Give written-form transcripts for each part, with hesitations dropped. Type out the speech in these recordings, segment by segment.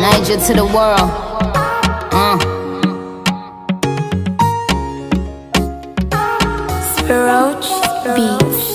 Niger to the world. Roach Beats.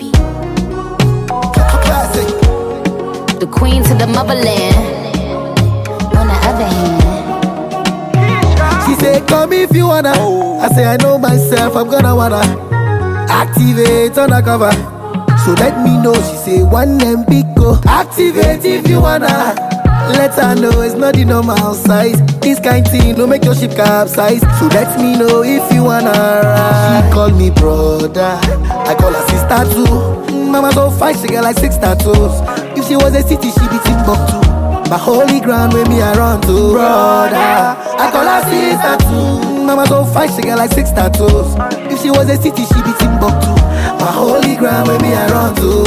Classic. The queen to the motherland. On the other hand, She say, come if you wanna. I say, I know myself, I'm gonna wanna activate undercover. So let me know. She say, one name big go. Activate if you wanna. Let her know it's not the normal size. This kind thing no make your ship capsize. So let me know if you wanna ride. She call me brother, I call her sister too. Mama so fine, she get like 6 tattoos. If she was a city, she be Timbuktu. My holy ground where me I run to. Brother, I call her sister too. Mama so fine, she get like 6 tattoos. If she was a city, she be Timbuktu. My holy ground where me I run to.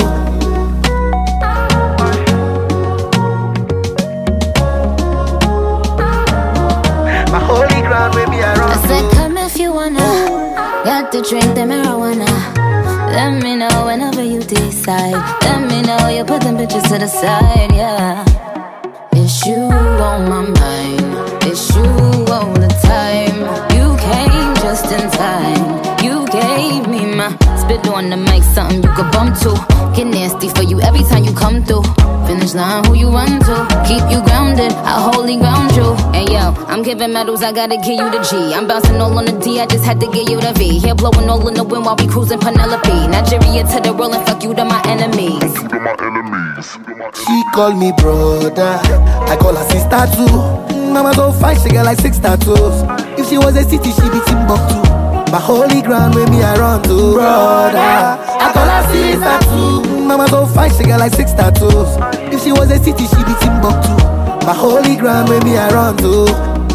My holy ground where me I run I to. said, come if you wanna. Got to drink the marijuana. Let me know whenever you decide. Let me know you put them bitches to the side, yeah. It's you on my mind. It's you all the time. You came just in time. You gave me my spit on the mic, something you could bump to. Get nasty for you every time you come through. Finish line, who you run to? Keep you grounded, I wholly ground you. And yo, I'm giving medals, I gotta give you the G. I'm bouncing all on the D, I just had to give you the V. Hair blowing all in the wind while we cruising Penelope. Nigeria to the roll and fuck you to my enemies. She call me brother, I call her sister too. Mama so fine, she get like 6 tattoos. If she was a city, she be Timbuktu. My holy ground where me I run to. Brother, I call her sister too. Mama so fine, she get like 6 tattoos. If she was a city, she be Timbuktu. My holy ground where me I run to.